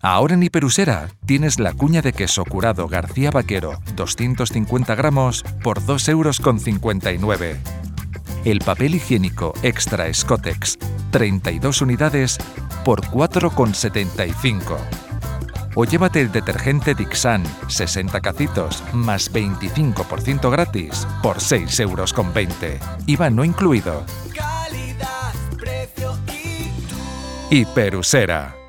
Ahora en Hiperusera tienes la cuña de queso curado García Vaquero 250 gramos por 2,59 €. El papel higiénico Extra Scottex 32 unidades por 4,75 €. O llévate el detergente Dixan 60 cacitos más 25% gratis por 6,20 €. IVA no incluido. Calidad, precio y tú. Hiperusera.